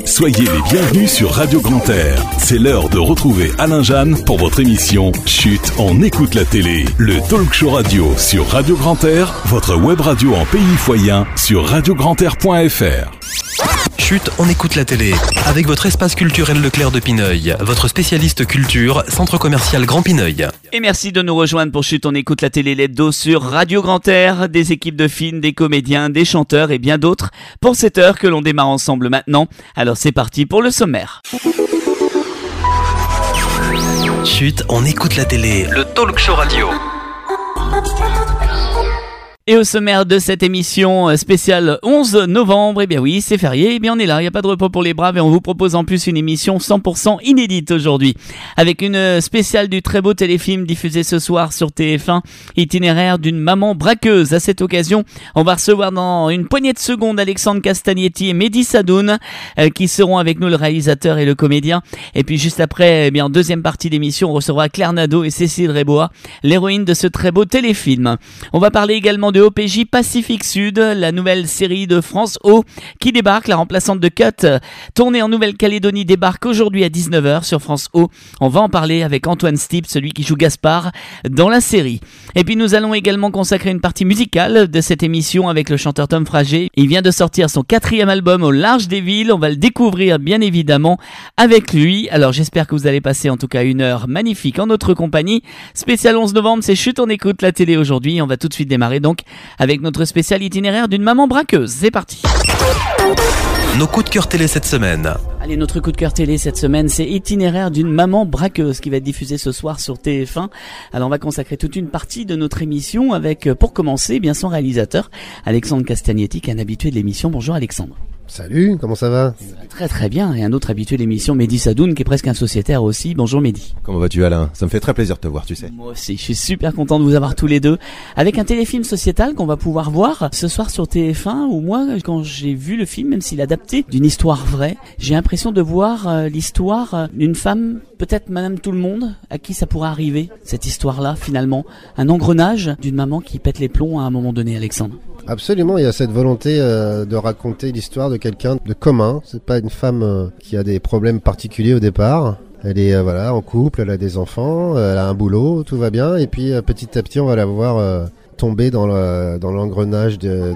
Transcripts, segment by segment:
Soyez les bienvenus sur Radio Grand Air. C'est l'heure de retrouver Alain Jeanne pour votre émission Chut, on écoute la télé. Le talk show radio sur Radio Grand Air, votre web radio en pays foyen sur radiograndAir.fr. Chut, on écoute la télé. Avec votre espace culturel Leclerc de Pineuil, votre spécialiste culture, centre commercial Grand Pineuil. Et merci de nous rejoindre pour Chut, on écoute la télé l'hebdo sur Radio Grand Air, des équipes de films, des comédiens, des chanteurs et bien d'autres pour cette heure que l'on démarre ensemble maintenant. Alors c'est parti pour le sommaire. Chut, on écoute la télé, le talk show radio. Et au sommaire de cette émission spéciale 11 novembre, eh bien oui, c'est férié, eh bien on est là, il n'y a pas de repos pour les braves et on vous propose en plus une émission 100% inédite aujourd'hui. Avec une spéciale du très beau téléfilm diffusé ce soir sur TF1, itinéraire d'une maman braqueuse. À cette occasion, on va recevoir dans une poignée de secondes Alexandre Castagnetti et Mehdi Sadoun qui seront avec nous, le réalisateur et le comédien. Et puis juste après, eh bien en deuxième partie d'émission, on recevra Claire Nadeau et Cécile Rébois, l'héroïne de ce très beau téléfilm. On va parler également de OPJ Pacifique Sud, la nouvelle série de France O qui débarque. La remplaçante de Cut, tournée en Nouvelle-Calédonie, débarque aujourd'hui à 19h sur France O. On va en parler avec Antoine Stipp, celui qui joue Gaspard dans la série. Et puis nous allons également consacrer une partie musicale de cette émission avec le chanteur Tom Frager. Il vient de sortir son 4e album Au large des villes. On va le découvrir bien évidemment avec lui. Alors j'espère que vous allez passer en tout cas une heure magnifique en notre compagnie. Spécial 11 novembre, c'est Chut, on écoute la télé aujourd'hui. On va tout de suite démarrer donc avec notre spécial itinéraire d'une maman braqueuse. C'est parti. Nos coups de cœur télé cette semaine. Allez, notre coup de cœur télé cette semaine, c'est Itinéraire d'une maman braqueuse qui va être diffusé ce soir sur TF1. Alors on va consacrer toute une partie de notre émission avec, pour commencer, bien son réalisateur, Alexandre Castagnetti, qui est un habitué de l'émission. Bonjour Alexandre. Salut, comment ça va ? Très très bien, et un autre habitué de l'émission, Mehdi Sadoun, qui est presque un sociétaire aussi. Bonjour Mehdi. Comment vas-tu Alain ? Ça me fait très plaisir de te voir, tu sais. Moi aussi, je suis super content de vous avoir tous les deux, avec un téléfilm sociétal qu'on va pouvoir voir ce soir sur TF1, où moi, quand j'ai vu le film, même s'il est adapté d'une histoire vraie, j'ai l'impression de voir l'histoire d'une femme, peut-être Madame Tout-le-Monde, à qui ça pourrait arriver, cette histoire-là, finalement. Un engrenage d'une maman qui pète les plombs à un moment donné, Alexandre. Absolument, il y a cette volonté de raconter l'histoire de quelqu'un de commun. C'est pas une femme qui a des problèmes particuliers au départ. Elle est en couple, elle a des enfants, elle a un boulot, tout va bien. Et puis petit à petit, on va la voir tomber dans l'engrenage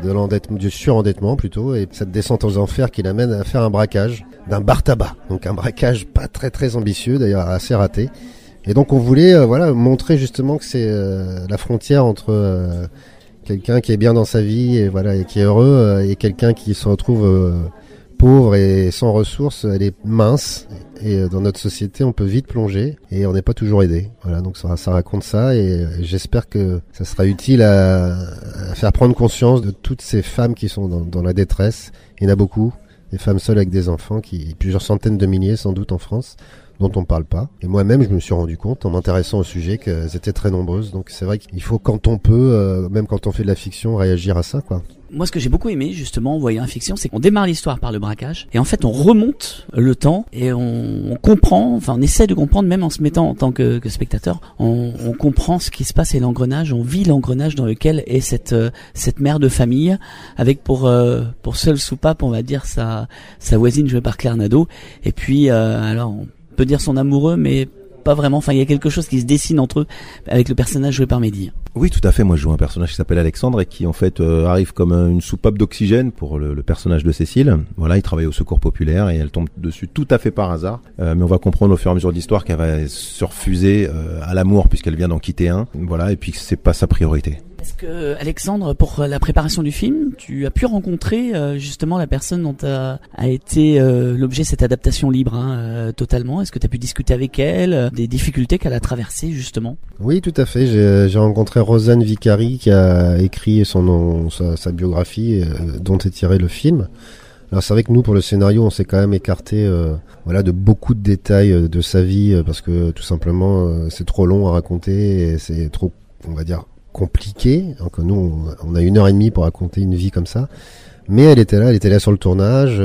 du surendettement plutôt, et cette descente aux enfers qui l'amène à faire un braquage d'un bar tabac. Donc un braquage pas très très ambitieux, d'ailleurs assez raté. Et donc on voulait montrer justement que c'est la frontière entre quelqu'un qui est bien dans sa vie et qui est heureux et quelqu'un qui se retrouve pauvre et sans ressources. Elle est mince et dans notre société on peut vite plonger et on n'est pas toujours aidé. Voilà, donc ça raconte ça et j'espère que ça sera utile à faire prendre conscience de toutes ces femmes qui sont dans la détresse. Il y en a beaucoup, des femmes seules avec des enfants, plusieurs centaines de milliers sans doute en France, dont on parle pas. Et moi-même, je me suis rendu compte, en m'intéressant au sujet, qu'elles étaient très nombreuses. Donc c'est vrai qu'il faut, quand on peut, même quand on fait de la fiction, réagir à ça, quoi. Moi, ce que j'ai beaucoup aimé, justement, en voyant la fiction, c'est qu'on démarre l'histoire par le braquage, et en fait, on remonte le temps, et on comprend, on essaie de comprendre, même en se mettant en tant que spectateur, on comprend ce qui se passe et l'engrenage, on vit l'engrenage dans lequel est cette mère de famille, avec pour seule soupape, on va dire, sa voisine jouée par Claire Nadeau, et puis, on peut dire son amoureux, mais pas vraiment. Il y a quelque chose qui se dessine entre eux avec le personnage joué par Mehdi. Oui, tout à fait. Moi, je joue un personnage qui s'appelle Alexandre et qui, en fait, arrive comme une soupape d'oxygène pour le personnage de Cécile. Voilà, il travaille au secours populaire et elle tombe dessus tout à fait par hasard. Mais on va comprendre au fur et à mesure de l'histoire qu'elle va se refuser à l'amour puisqu'elle vient d'en quitter un. Voilà, et puis que c'est pas sa priorité. Est-ce que, Alexandre, pour la préparation du film, tu as pu rencontrer justement la personne dont a été l'objet de cette adaptation libre, totalement? Est-ce que tu as pu discuter avec elle des difficultés qu'elle a traversées, justement? Oui, tout à fait. J'ai rencontré Rosanne Vicari qui a écrit sa biographie dont est tiré le film. Alors c'est vrai que nous, pour le scénario, on s'est quand même écarté de beaucoup de détails de sa vie parce que tout simplement c'est trop long à raconter et c'est trop, on va dire, compliqué. Donc nous, on a 1h30 pour raconter une vie comme ça. Mais elle était là sur le tournage.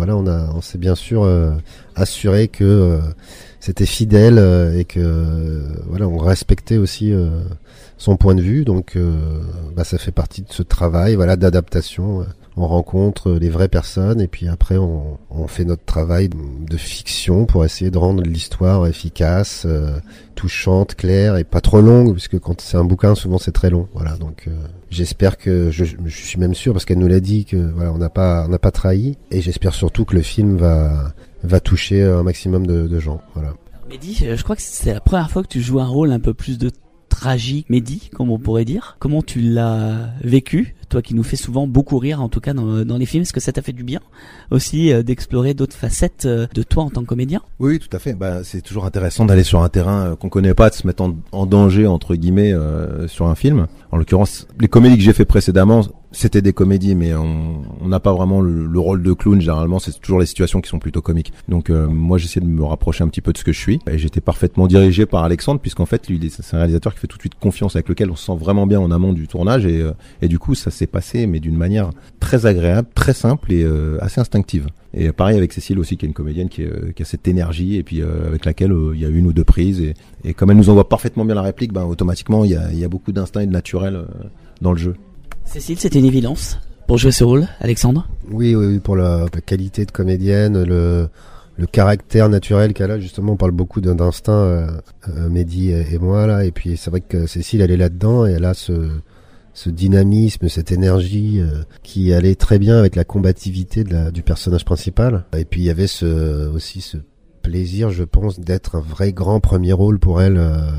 On s'est bien sûr assuré que c'était fidèle et que on respectait aussi son point de vue. Donc ça fait partie de ce travail d'adaptation. on rencontre les vraies personnes et puis après on fait notre travail de fiction pour essayer de rendre l'histoire efficace, touchante, claire et pas trop longue, puisque quand c'est un bouquin souvent c'est très long. Voilà, donc j'espère que je suis même sûr, parce qu'elle nous l'a dit, que voilà, on n'a pas trahi, et j'espère surtout que le film va toucher un maximum de gens. Voilà. Mehdi, je crois que c'est la première fois que tu joues un rôle un peu plus de tragique, Mehdi, comme on pourrait dire. Comment tu l'as vécu, toi qui nous fais souvent beaucoup rire, en tout cas dans les films? Est-ce que ça t'a fait du bien aussi d'explorer d'autres facettes de toi en tant que comédien? Oui, tout à fait. C'est toujours intéressant d'aller sur un terrain qu'on connaît pas, de se mettre en danger entre guillemets sur un film. En l'occurrence, les comédies que j'ai fait précédemment, c'était des comédies, mais on n'a pas vraiment le rôle de clown. Généralement, c'est toujours les situations qui sont plutôt comiques. Donc moi, j'essaie de me rapprocher un petit peu de ce que je suis. Et j'étais parfaitement dirigé par Alexandre, puisqu'en fait, lui, c'est un réalisateur qui fait tout de suite confiance, avec lequel on se sent vraiment bien en amont du tournage. Et du coup, ça s'est passé, mais d'une manière très agréable, très simple et assez instinctive. Et pareil avec Cécile aussi, qui est une comédienne qui a cette énergie, et puis avec laquelle il y a une ou deux prises. Et comme elle nous envoie parfaitement bien la réplique, automatiquement, il y a beaucoup d'instinct et de naturel dans le jeu. Cécile, c'était une évidence pour jouer ce rôle, Alexandre? Oui, pour la qualité de comédienne, le caractère naturel qu'elle a. Justement, on parle beaucoup d'instinct, Mehdi et moi là, et puis c'est vrai que Cécile, elle est là-dedans, et elle a ce dynamisme, cette énergie qui allait très bien avec la combativité du personnage principal. Et puis il y avait aussi ce plaisir, je pense, d'être un vrai grand premier rôle pour elle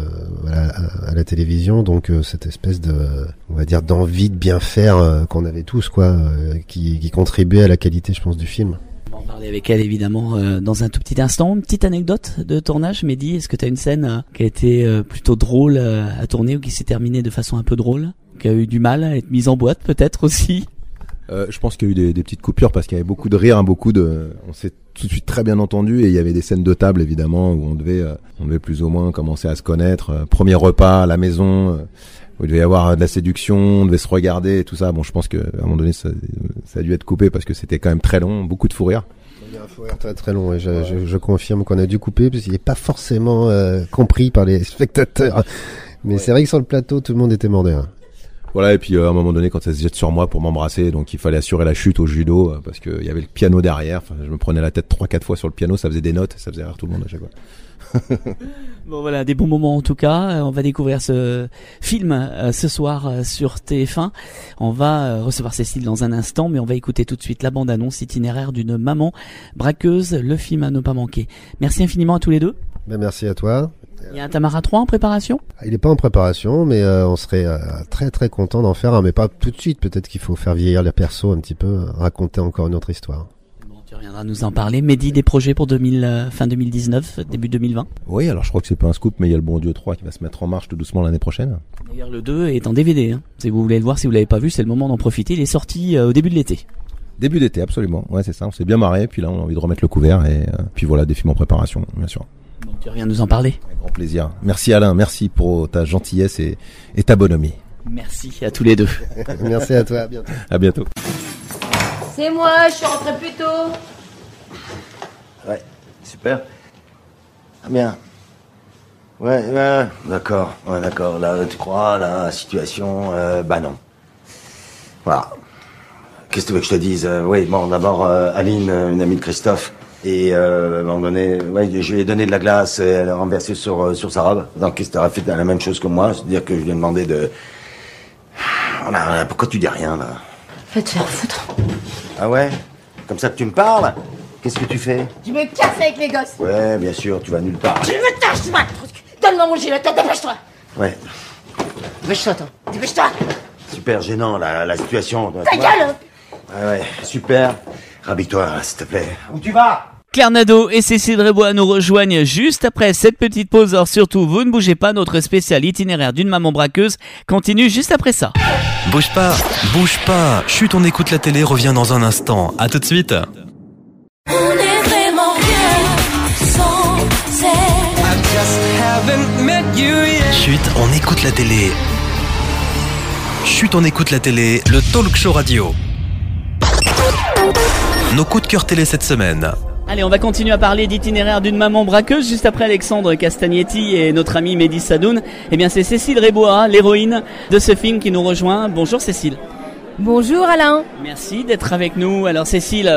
à la télévision. Donc cette espèce on va dire, d'envie de bien faire qu'on avait tous, quoi, qui contribuait à la qualité, je pense, du film. On va en parler avec elle évidemment dans un tout petit instant. Une petite anecdote de tournage, Mehdi, est-ce que tu as une scène qui a été plutôt drôle à tourner, ou qui s'est terminée de façon un peu drôle, qui a eu du mal à être mise en boîte peut-être aussi? Je pense qu'il y a eu des petites coupures, parce qu'il y avait beaucoup de rire, on s'est tout de suite très bien entendu, et il y avait des scènes de table évidemment où on devait plus ou moins commencer à se connaître. Premier repas à la maison, où il devait y avoir de la séduction, on devait se regarder et tout ça. Bon, je pense qu'à un moment donné ça a dû être coupé, parce que c'était quand même très long, beaucoup de fou rire. Il y a un fou rire très très long, et je confirme qu'on a dû couper, parce qu'il n'est pas forcément compris par les spectateurs. Mais ouais. C'est vrai que sur le plateau, tout le monde était mort de rire. Voilà, et puis à un moment donné, quand elle se jette sur moi pour m'embrasser, donc il fallait assurer la chute au judo, parce qu'il y avait le piano derrière. Enfin, je me prenais la tête 3-4 fois sur le piano, ça faisait des notes, ça faisait rire tout le monde à chaque fois. Bon voilà, des bons moments en tout cas. On va découvrir ce film ce soir sur TF1. On va recevoir Cécile dans un instant, mais on va écouter tout de suite la bande-annonce itinéraire d'une maman braqueuse, le film à ne pas manquer. Merci infiniment à tous les deux. Merci à toi. Il y a un Tamara 3 en préparation? Il n'est pas en préparation, mais on serait très très content d'en faire un, mais pas tout de suite. Peut-être qu'il faut faire vieillir les persos un petit peu, raconter encore une autre histoire. Bon, tu reviendras nous en parler. Mehdi, des projets pour fin 2019, début 2020? Oui, alors je crois que c'est pas un scoop, mais il y a le Bon Dieu 3 qui va se mettre en marche tout doucement l'année prochaine. D'ailleurs, le 2 est en DVD. Hein. Si vous voulez le voir, si vous l'avez pas vu, c'est le moment d'en profiter. Il est sorti au début de l'été. Début d'été, absolument. Ouais, c'est ça. On s'est bien marré, puis là, on a envie de remettre le couvert, et puis voilà, des films en préparation, bien sûr. Bon, tu reviens nous en parler. Avec grand plaisir. Merci Alain, merci pour ta gentillesse et ta bonhomie. Merci à tous les deux. Merci à toi, à bientôt. À bientôt. C'est moi, je suis rentré plus tôt. Ouais, super. Ah bien. Ouais, d'accord. Ouais, d'accord. Là, tu crois, la situation, non. Voilà. Qu'est-ce que tu veux que je te dise? Oui, bon, d'abord, Aline, une amie de Christophe. Et à un moment donné, je lui ai donné de la glace, et elle a renversé sur sa robe. Donc, qu'est-ce que t'aurais fait la même chose que moi? C'est-à-dire que je lui ai demandé de... Pourquoi tu dis rien, là? Va te faire foutre. Ah ouais? Comme ça que tu me parles? Qu'est-ce que tu fais? Je me casse avec les gosses. Ouais, bien sûr, tu vas nulle part. Je me tâche-moi. Donne-moi mon gilet, dépêche-toi. Ouais. Dépêche-toi, toi. Dépêche-toi. Super gênant, la situation. Ta gueule! Ouais, super. Rhabille-toi, s'il te plaît. Où tu vas? Claire Nadeau et Cécile Drebois nous rejoignent juste après cette petite pause. Alors surtout, vous ne bougez pas, notre spécial itinéraire d'une maman braqueuse continue juste après ça. Bouge pas. Chut, on écoute la télé, revient dans un instant. À tout de suite. On est vraiment bien sans Chut, on écoute la télé. Chut, on écoute la télé, le talk show radio. Nos coups de cœur télé cette semaine. Allez, on va continuer à parler d'itinéraire d'une maman braqueuse juste après Alexandre Castagnetti et notre ami Mehdi Sadoun. Eh bien, c'est Cécile Drebois, l'héroïne de ce film qui nous rejoint. Bonjour Cécile. Bonjour Alain. Merci d'être avec nous. Alors Cécile,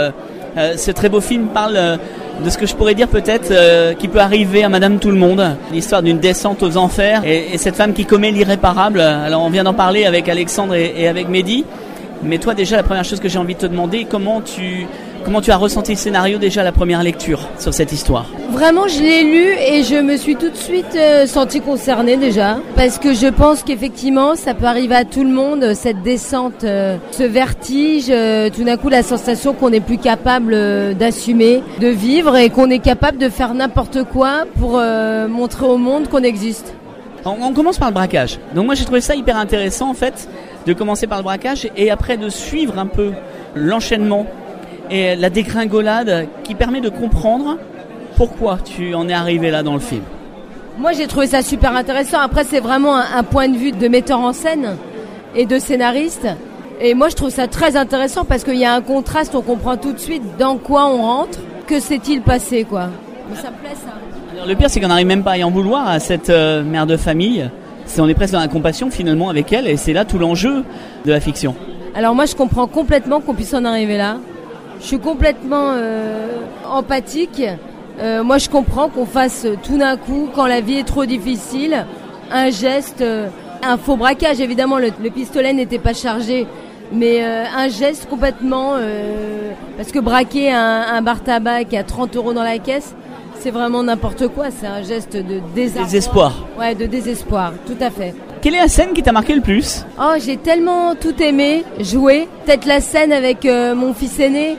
ce très beau film parle de ce que je pourrais dire peut-être qui peut arriver à Madame Tout-le-Monde. L'histoire d'une descente aux enfers et cette femme qui commet l'irréparable. Alors on vient d'en parler avec Alexandre et avec Mehdi. Mais toi déjà, la première chose que j'ai envie de te demander, comment tu as ressenti le scénario déjà à la première lecture sur cette histoire? Vraiment, je l'ai lu et je me suis tout de suite sentie concernée déjà. Parce que je pense qu'effectivement, ça peut arriver à tout le monde, cette descente, ce vertige, tout d'un coup la sensation qu'on n'est plus capable d'assumer, de vivre et qu'on est capable de faire n'importe quoi pour montrer au monde qu'on existe. On commence par le braquage. Donc moi j'ai trouvé ça hyper intéressant en fait, de commencer par le braquage et après de suivre un peu l'enchaînement et la dégringolade qui permet de comprendre pourquoi tu en es arrivé là dans le film. Moi j'ai trouvé ça super intéressant. Après c'est vraiment un point de vue de metteur en scène et de scénariste. Et moi je trouve ça très intéressant parce qu'il y a un contraste, on comprend tout de suite dans quoi on rentre, que s'est-il passé quoi. Mais ça me plaît ça. Alors, le pire c'est qu'on n'arrive même pas à y en vouloir à cette mère de famille. On est presque dans la compassion finalement avec elle et c'est là tout l'enjeu de la fiction. Alors moi je comprends complètement qu'on puisse en arriver là. Je suis complètement empathique. Moi je comprends qu'on fasse tout d'un coup, quand la vie est trop difficile, un geste, un faux braquage. Évidemment le pistolet n'était pas chargé, mais un geste complètement... parce que braquer un bar tabac qui a 30 € dans la caisse, c'est vraiment n'importe quoi. C'est un geste de désespoir. Ouais, de désespoir, tout à fait. Quelle est la scène qui t'a marqué le plus? Oh, j'ai tellement tout aimé, jouer. Peut-être la scène avec mon fils aîné.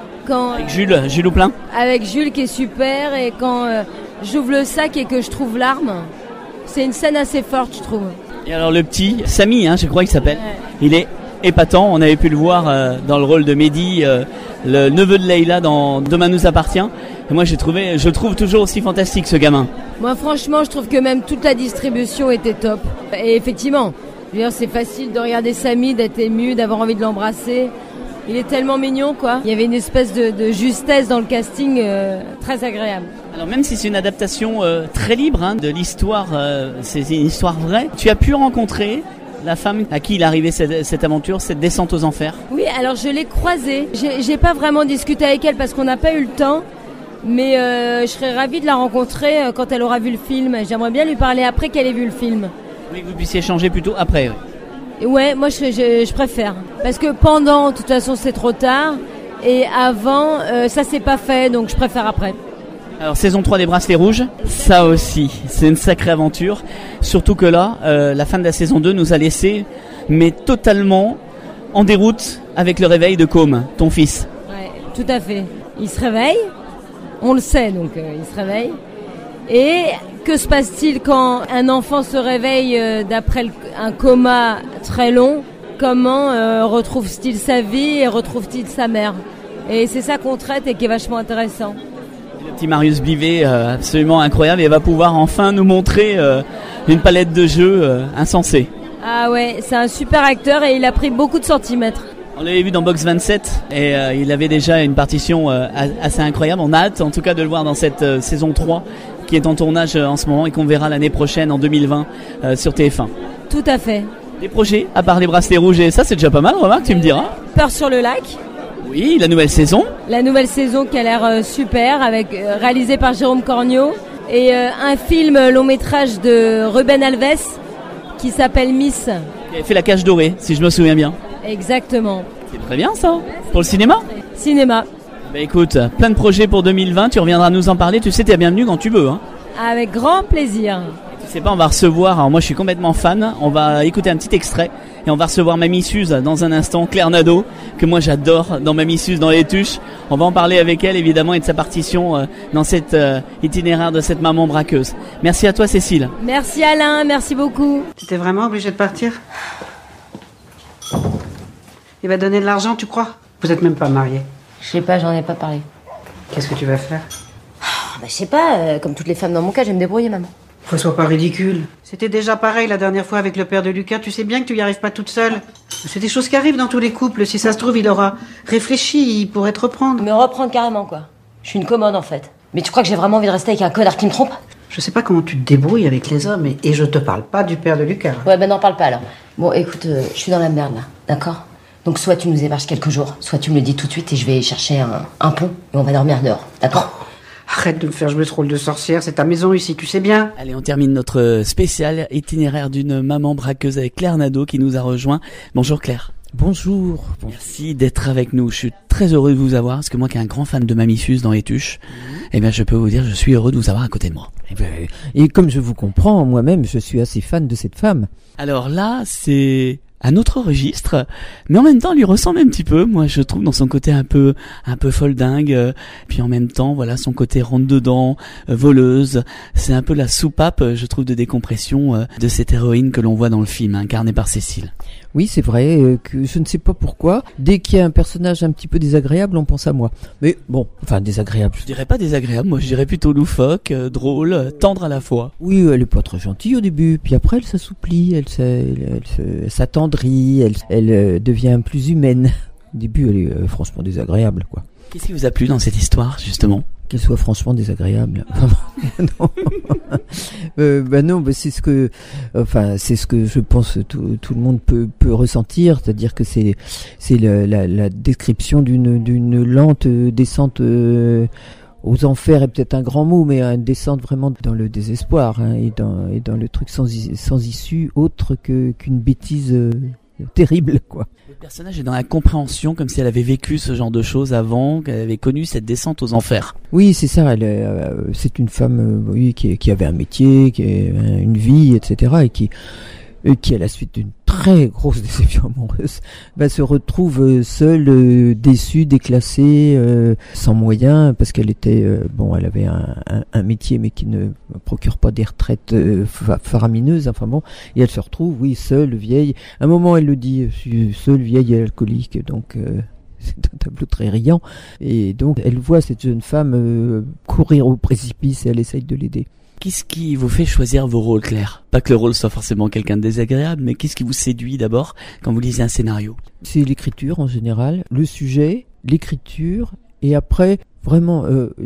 Avec Jules Houplin. Avec Jules qui est super et quand j'ouvre le sac et que je trouve l'arme, c'est une scène assez forte je trouve. Et alors le petit, Samy je crois qu'il s'appelle, ouais. Il est épatant, on avait pu le voir dans le rôle de Mehdi, le neveu de Leïla dans Demain nous appartient. Et moi je le trouve toujours aussi fantastique ce gamin. Moi franchement je trouve que même toute la distribution était top. Et effectivement, c'est facile de regarder Samy, d'être ému, d'avoir envie de l'embrasser. Il est tellement mignon quoi. Il y avait une espèce de justesse dans le casting très agréable. Alors même si c'est une adaptation très libre de l'histoire, c'est une histoire vraie, tu as pu rencontrer la femme à qui il est arrivé cette aventure, cette descente aux enfers? Oui, alors je l'ai croisée. J'ai pas vraiment discuté avec elle parce qu'on n'a pas eu le temps. Mais je serais ravie de la rencontrer quand elle aura vu le film. J'aimerais bien lui parler après qu'elle ait vu le film. Oui, que vous puissiez échanger plutôt après. Ouais, moi je préfère. Parce que pendant, de toute façon c'est trop tard. Et avant, ça c'est pas fait, donc je préfère après. Alors saison 3 des Bracelets Rouges, ça aussi, c'est une sacrée aventure. Surtout que là, la fin de la saison 2 nous a laissé, mais totalement en déroute avec le réveil de Côme, ton fils. Ouais, tout à fait. Il se réveille, on le sait, donc il se réveille. Et que se passe-t-il quand un enfant se réveille d'après un coma très long? Comment retrouve-t-il sa vie et retrouve-t-il sa mère? Et c'est ça qu'on traite et qui est vachement intéressant. Le petit Marius Bivet, absolument incroyable, et va pouvoir enfin nous montrer une palette de jeux insensée. Ah ouais, c'est un super acteur et il a pris beaucoup de centimètres. On l'avait vu dans Box 27 et il avait déjà une partition assez incroyable. On a hâte en tout cas de le voir dans cette saison 3 qui est en tournage en ce moment et qu'on verra l'année prochaine en 2020 sur TF1. Tout à fait. Des projets, à part les Bracelets Rouges et ça, c'est déjà pas mal, remarque, tu me diras. Peur sur le lac. Oui, la nouvelle saison. La nouvelle saison qui a l'air super, réalisée par Jérôme Cornio. Et un film long métrage de Ruben Alves qui s'appelle Miss. Qui avait fait La Cage Dorée, si je me souviens bien. Exactement. C'est très bien ça. Pour le cinéma. Cinéma. Bah écoute, plein de projets pour 2020, tu reviendras nous en parler, tu sais, t'es bienvenue quand tu veux. Hein. Avec grand plaisir. Tu sais pas, on va recevoir, alors moi je suis complètement fan, on va écouter un petit extrait et on va recevoir Mamie Suze dans un instant, Claire Nadeau, que moi j'adore dans Mamie Suze dans les tuches. On va en parler avec elle évidemment et de sa partition dans cet itinéraire de cette maman braqueuse. Merci à toi Cécile. Merci Alain, merci beaucoup. Tu étais vraiment obligé de partir? Il va donner de l'argent, tu crois? Vous êtes même pas mariés. Je sais pas, j'en ai pas parlé. Qu'est-ce que tu vas faire? Je sais pas, comme toutes les femmes dans mon cas, je vais me débrouiller, maman. Faut sois pas ridicule. C'était déjà pareil la dernière fois avec le père de Lucas. Tu sais bien que tu y arrives pas toute seule. C'est des choses qui arrivent dans tous les couples. Si ça se trouve, il aura réfléchi, il pourrait te reprendre. Me reprendre carrément, quoi. Je suis une commode, en fait. Mais tu crois que j'ai vraiment envie de rester avec un connard qui me trompe? Je sais pas comment tu te débrouilles avec les hommes et je te parle pas du père de Lucas. Ouais, ben n'en parle pas, alors. Bon, écoute, je suis dans la merde, là. D'accord? Donc soit tu nous héberges quelques jours, soit tu me le dis tout de suite et je vais chercher un pont et on va dormir dehors, d'accord ? Arrête de me faire jouer ce rôle de sorcière, c'est ta maison ici, tu sais bien. Allez, on termine notre spécial itinéraire d'une maman braqueuse avec Claire Nadeau qui nous a rejoint. Bonjour Claire. Bonjour. Merci d'être avec nous. Je suis très heureux de vous avoir parce que moi qui est un grand fan de Mamie Suze dans les Tuches, eh bien je peux vous dire je suis heureux de vous avoir à côté de moi. Et comme je vous comprends, moi-même je suis assez fan de cette femme. Alors là, c'est un autre registre, mais en même temps, elle lui ressemble un petit peu. Moi, je trouve dans son côté un peu folle dingue, puis en même temps, voilà, son côté rentre dedans, voleuse. C'est un peu la soupape, je trouve, de décompression de cette héroïne que l'on voit dans le film, incarnée par Cécile. Oui, c'est vrai que je ne sais pas pourquoi. Dès qu'il y a un personnage un petit peu désagréable, on pense à moi. Mais bon, enfin désagréable. Je dirais pas désagréable, moi je dirais plutôt loufoque, drôle, tendre à la fois. Oui, elle est pas très gentille au début, puis après elle s'assouplit, elle s'attendrit, elle devient plus humaine. Au début, elle est franchement désagréable, quoi. Qu'est-ce qui vous a plu dans cette histoire, justement ? Qu'elle soit franchement désagréable. Non. C'est ce que, je pense tout le monde peut ressentir, c'est-à-dire que c'est la description d'une lente descente aux enfers est peut-être un grand mot, mais une descente vraiment dans le désespoir, hein, et dans le truc sans issue autre qu'une bêtise terrible, quoi. Le personnage est dans la compréhension, comme si elle avait vécu ce genre de choses avant, qu'elle avait connu cette descente aux enfers. Oui, c'est ça. C'est une femme, qui avait un métier, qui a une vie, etc., et qui à la suite d'une très grosse déception amoureuse, se retrouve seule, déçue, déclassée, sans moyens, parce qu'elle était, elle avait un métier mais qui ne procure pas des retraites faramineuses, et elle se retrouve, seule, vieille. À un moment, elle le dit, je suis seule, vieille et alcoolique, donc c'est un tableau très riant, et donc elle voit cette jeune femme courir au précipice et elle essaye de l'aider. Qu'est-ce qui vous fait choisir vos rôles, Claire ? Pas que le rôle soit forcément quelqu'un de désagréable, mais qu'est-ce qui vous séduit d'abord quand vous lisez un scénario ? C'est l'écriture en général, le sujet, l'écriture, et après, vraiment,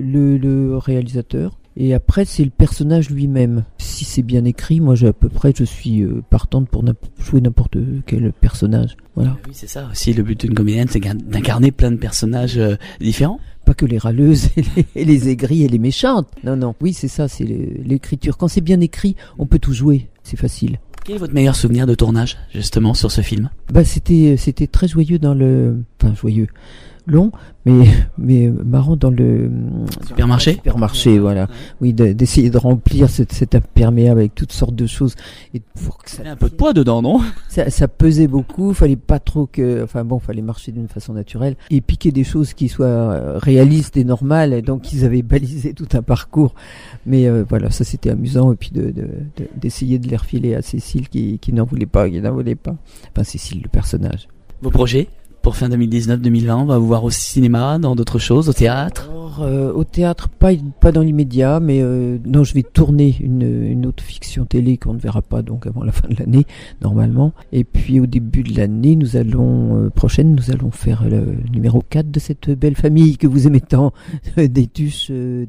le réalisateur. Et après, c'est le personnage lui-même. Si c'est bien écrit, moi, je suis partante pour jouer n'importe quel personnage. Voilà. Oui, c'est ça aussi, le but d'une comédienne, c'est d'incarner plein de personnages différents. Pas que les râleuses et les aigries et les méchantes. Non. Oui, c'est ça, c'est l'écriture. Quand c'est bien écrit, on peut tout jouer. C'est facile. Quel est votre meilleur souvenir de tournage, justement, sur ce film ? C'était très joyeux joyeux. Long, mais marrant dans le supermarché, voilà. Oui, d'essayer de remplir cet imperméable avec toutes sortes de choses. Et pour que ça, il y a un peu de poids dedans, non ? Ça pesait beaucoup, fallait pas trop fallait marcher d'une façon naturelle et piquer des choses qui soient réalistes et normales, et donc ils avaient balisé tout un parcours. Mais voilà, ça c'était amusant, et puis d'essayer de les refiler à Cécile qui n'en voulait pas. Enfin, Cécile, le personnage. Vos projets ? Pour fin 2019-2020, on va vous voir au cinéma, dans d'autres choses, au théâtre ? Alors, au théâtre, pas dans l'immédiat, mais non, je vais tourner une autre fiction télé qu'on ne verra pas donc avant la fin de l'année, normalement. Et puis au début de l'année, prochaine, nous allons faire le numéro 4 de cette belle famille que vous aimez tant, des Tuches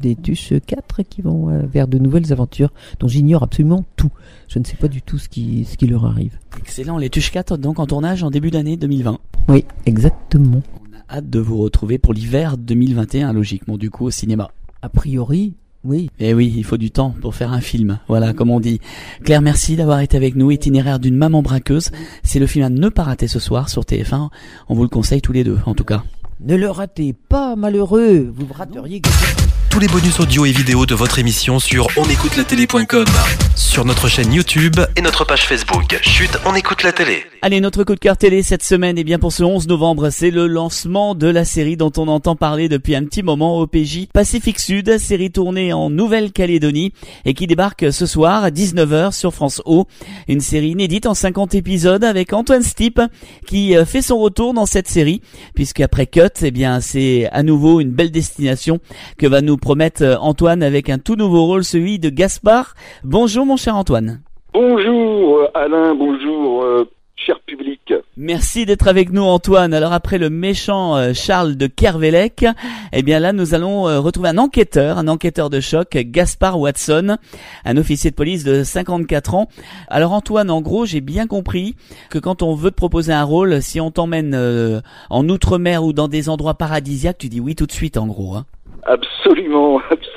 4 qui vont vers de nouvelles aventures dont j'ignore absolument tout. Je ne sais pas du tout ce qui leur arrive. Excellent, les Tuches 4 donc en tournage en début d'année 2020. Oui, exactement. On a hâte de vous retrouver pour l'hiver 2021, logiquement, du coup, au cinéma. A priori, oui. Et oui, il faut du temps pour faire un film, voilà, comme on dit. Claire, merci d'avoir été avec nous. Itinéraire d'une maman braqueuse, c'est le film à ne pas rater ce soir sur TF1. On vous le conseille tous les deux, en tout cas. Ne le ratez pas, malheureux. Vous rateriez quelque chose. Tous les bonus audio et vidéo de votre émission sur onécoutelatélé.com, sur notre chaîne YouTube et notre page Facebook. Chut, on écoute la télé. Allez, notre coup de cœur télé cette semaine, pour ce 11 novembre, c'est le lancement de la série dont on entend parler depuis un petit moment, OPJ Pacifique Sud, série tournée en Nouvelle-Calédonie et qui débarque ce soir à 19h sur France O. Une série inédite en 50 épisodes avec Antoine Stipe qui fait son retour dans cette série, puisqu'après Cut, c'est à nouveau une belle destination que va nous promettre Antoine avec un tout nouveau rôle, celui de Gaspard. Bonjour mon cher Antoine. Bonjour Alain, bonjour cher public. Merci d'être avec nous, Antoine. Alors après le méchant Charles de Kervelec, eh bien là nous allons retrouver un enquêteur de choc, Gaspard Watson, un officier de police de 54 ans. Alors Antoine, en gros, j'ai bien compris que quand on veut te proposer un rôle, si on t'emmène en outre-mer ou dans des endroits paradisiaques, tu dis oui tout de suite, en gros. Hein. Absolument.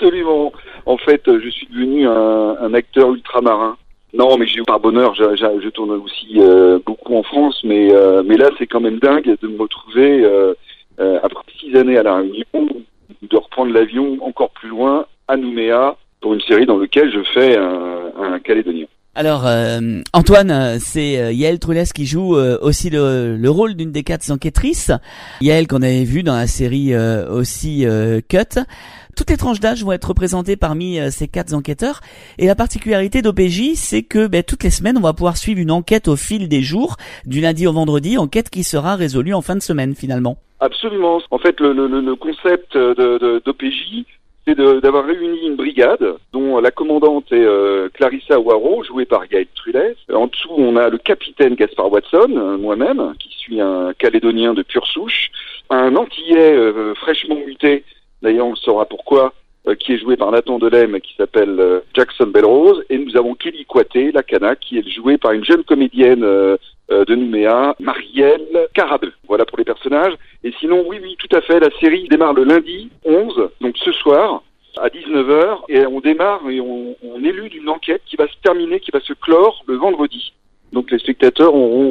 En fait, je suis devenu un acteur ultramarin. Non, mais j'ai eu par bonheur, je tourne aussi beaucoup en France, mais là c'est quand même dingue de me retrouver après 6 années à La Réunion, de reprendre l'avion encore plus loin à Nouméa pour une série dans laquelle je fais un Calédonien. Alors Antoine, c'est Yael Trulès qui joue aussi le rôle d'une des 4 enquêtrices. Yael qu'on avait vu dans la série aussi Cut. Toutes les tranches d'âge vont être représentées parmi ces 4 enquêteurs. Et la particularité d'OPJ, c'est que toutes les semaines, on va pouvoir suivre une enquête au fil des jours, du lundi au vendredi, enquête qui sera résolue en fin de semaine finalement. Absolument. En fait, le concept d'OPJ, c'est d'avoir réuni une brigade dont la commandante est Clarissa Waro, jouée par Yael Trulès. En dessous, on a le capitaine Gaspard Watson, moi-même, qui suis un Calédonien de pure souche, un Antillais fraîchement muté, d'ailleurs on le saura pourquoi, qui est joué par Nathan Delem, qui s'appelle Jackson Belrose, et nous avons Kelly Kouaté, la Canaque, qui est jouée par une jeune comédienne de Nouméa, Marielle Carabeu. Voilà pour les personnages. Et sinon, oui, tout à fait, la série démarre le lundi 11, donc ce soir, à 19h, et on démarre et on élude une enquête qui va se terminer, qui va se clore le vendredi. Donc les spectateurs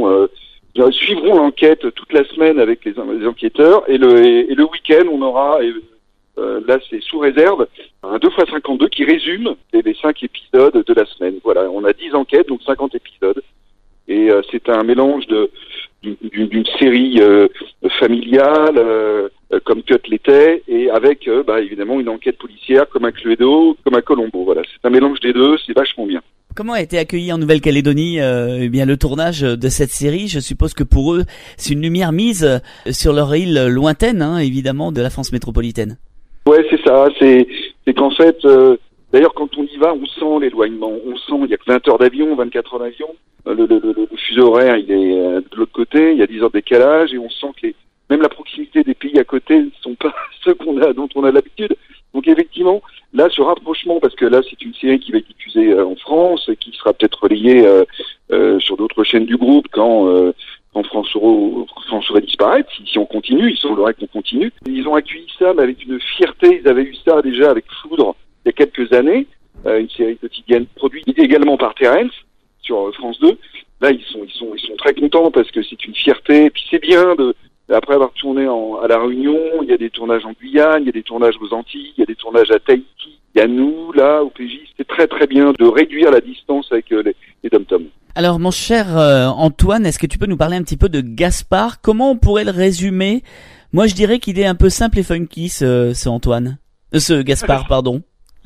suivront l'enquête toute la semaine avec les enquêteurs, et le week-end, on aura... là, c'est sous réserve, un 2x52 qui résume les 5 épisodes de la semaine. Voilà, on a 10 enquêtes, donc 50 épisodes. Et c'est un mélange d'une série familiale, comme Cut l'était, et avec évidemment une enquête policière comme un Cluedo, comme un Colombo. Voilà, c'est un mélange des deux, c'est vachement bien. Comment a été accueilli en Nouvelle-Calédonie le tournage de cette série? Je suppose que pour eux, c'est une lumière mise sur leur île lointaine, évidemment, de la France métropolitaine. Ouais, c'est ça. C'est qu'en fait, d'ailleurs, quand on y va, on sent l'éloignement. On sent, il y a que 20 heures d'avion, 24 heures d'avion. Le fuseau horaire, il est de l'autre côté. Il y a 10 heures de décalage et on sent que même la proximité des pays à côté ne sont pas ceux dont on a l'habitude. Donc effectivement, là, ce rapprochement, parce que là, c'est une série qui va être diffusée en France et qui sera peut-être relayée sur d'autres chaînes du groupe quand France va disparaître, si on continue, il semblerait qu'on continue. Ils ont accueilli ça, mais avec une fierté. Ils avaient eu ça déjà avec Foudre il y a quelques années, une série quotidienne produite également par Terence sur France 2. Là, ils sont très contents parce que c'est une fierté. Et puis c'est bien après avoir tourné à La Réunion, il y a des tournages en Guyane, il y a des tournages aux Antilles, il y a des tournages à Tahiti. Il y a nous, là, au PJ, c'est très très bien de réduire la distance avec les dom-toms. Alors mon cher Antoine, est-ce que tu peux nous parler un petit peu de Gaspard? Comment on pourrait le résumer? Moi je dirais qu'il est un peu simple et funky ce Antoine. Ce Gaspard, pardon.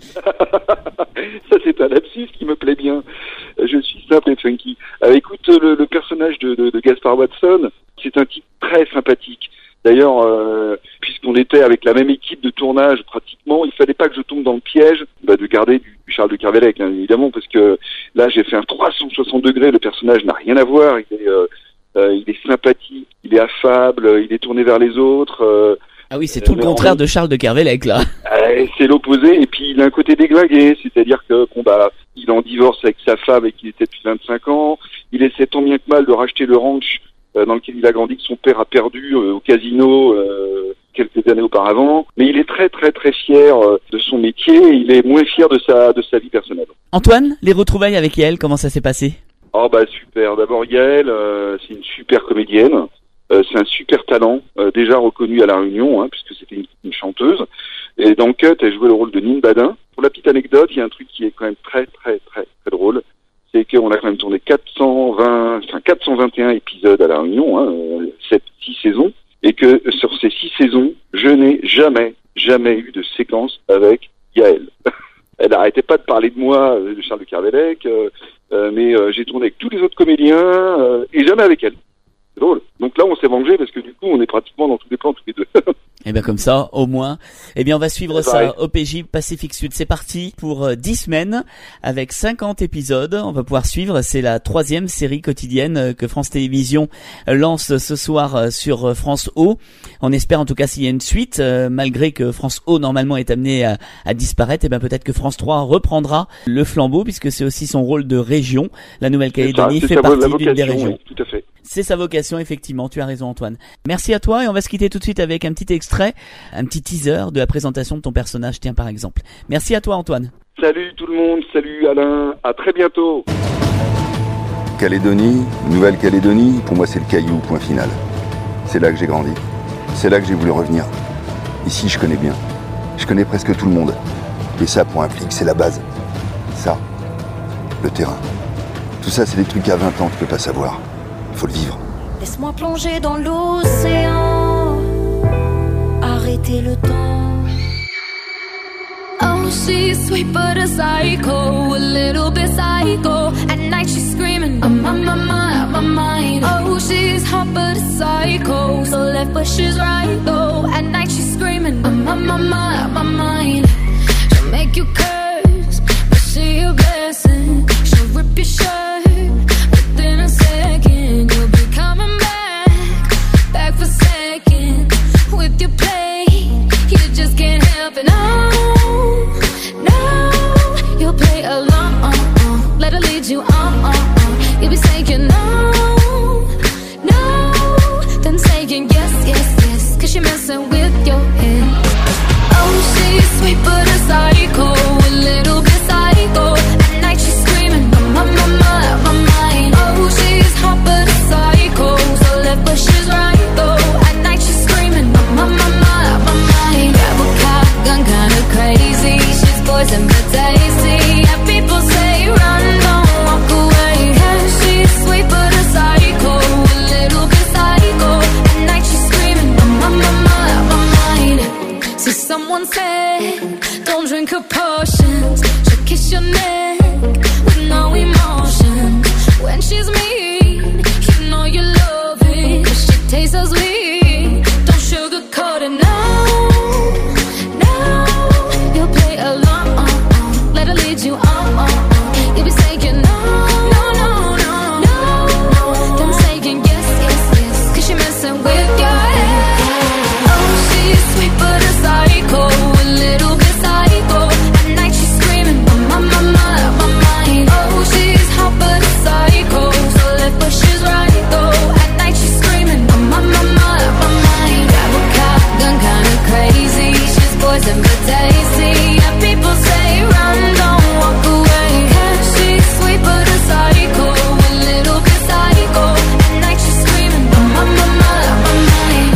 Ça c'est un lapsus qui me plaît bien. Je suis simple et funky. Écoute, le personnage de Gaspard Watson, c'est un type très sympathique. D'ailleurs, puisqu'on était avec la même équipe de tournage pratiquement, il fallait pas que je tombe dans le piège de garder du Charles de Kervelec, évidemment, parce que là j'ai fait un 360 degrés, le personnage n'a rien à voir, il est sympathique, il est affable, il est tourné vers les autres. Ah oui, c'est tout le contraire de Charles de Kervelec, là. C'est l'opposé, et puis il a un côté déglingué, c'est-à-dire que il est en divorce avec sa femme et qu'il était depuis 25 ans, il essaie tant bien que mal de racheter le ranch dans lequel il a grandi, que son père a perdu au casino quelques années auparavant, mais il est très très très fier de son métier, et il est moins fier de sa vie personnelle. Antoine, les retrouvailles avec Yael, comment ça s'est passé? Oh super, d'abord Yael, c'est une super comédienne, c'est un super talent, déjà reconnu à La Réunion, puisque c'était une chanteuse, et dans Cut, elle jouait le rôle de Nine Badin. Pour la petite anecdote, il y a un truc qui est quand même très très très très drôle, c'est qu'on a quand même tourné 421 épisodes à La Réunion, 6 saisons, et que sur ces 6 saisons, je n'ai jamais eu de séquence avec Yael. Elle n'arrêtait pas de parler de moi, de Charles de Kervelec, mais j'ai tourné avec tous les autres comédiens, et jamais avec elle. c'est drôle. Donc là, on s'est vengé parce que du coup, on est pratiquement dans tous les plans tous les deux. Et bien comme ça, au moins. Eh bien on va suivre C'est ça, pareil. OPJ Pacifique Sud. C'est parti pour 10 semaines avec 50 épisodes. On va pouvoir suivre, c'est la 3e série quotidienne que France Télévisions lance ce soir sur France O. On espère en tout cas s'il y a une suite, malgré que France O normalement est amené à disparaître, et bien peut-être que France 3 reprendra le flambeau puisque c'est aussi son rôle de région. La Nouvelle-Calédonie fait partie d'une des régions. Oui, tout à fait. C'est sa vocation, effectivement, tu as raison Antoine. Merci à toi et on va se quitter tout de suite avec un petit extrait, un petit teaser de la présentation de ton personnage, tiens par exemple. Merci à toi Antoine. Salut tout le monde, salut Alain, à très bientôt. Calédonie, Nouvelle-Calédonie, pour moi c'est le caillou, point final. C'est là que j'ai grandi. C'est là que j'ai voulu revenir. Ici je connais bien. Je connais presque tout le monde. Et ça, pour un flic, c'est la base. Ça, le terrain. Tout ça, c'est des trucs à 20 ans, tu peux pas savoir. Faut le vivre. Laisse-moi plonger dans l'océan, arrêter le temps. Oh, she's sweet but a psycho, a little bit psycho. At night she's screaming, I'm on my mind. Oh, she's hot but a psycho, so left but she's right though. At night she's screaming, I'm on my mind. She'll make you curse, but she a blessing. She'll rip your shirt within a second. You'll be coming back for seconds. With your play, you just can't help it. No, you'll play along. Let her lead you on. You'll be saying no, then saying yes, 'cause you're messing with your head. Oh, she's sweet but a psycho, a little bit psycho. At night she's screaming, my mind. Oh, she's hot but a psycho, so left but she's right though. At night she's screaming, my mind. Grab a car, gun kinda crazy. She's poison but tasty. Yeah, people say run, don't walk away. Yeah, she's sweet but a psycho, a little bit psycho. At night she's screaming, my mind. So someone said, don't drink her potions. She'll kiss your neck with no emotion. When she's mean, you know you love it, 'cause she tastes so sweet. Don't sugarcoat it, no. You'll play along. Let her lead you on. You'll be saying no. Then saying yes, 'cause you're messing with your head. Oh, she's sweet but a psycho, a little bit psycho. At night she's screaming, my mind. Oh, she's hot but a psycho, so left but she's right though. At night she's screaming, my mind. Grab a car, gun kinda crazy. She's poison but tasty. Yeah, people say run, don't walk away. Yeah, she's sweet but a psycho, a little bit psycho. At night she's screaming, my mind.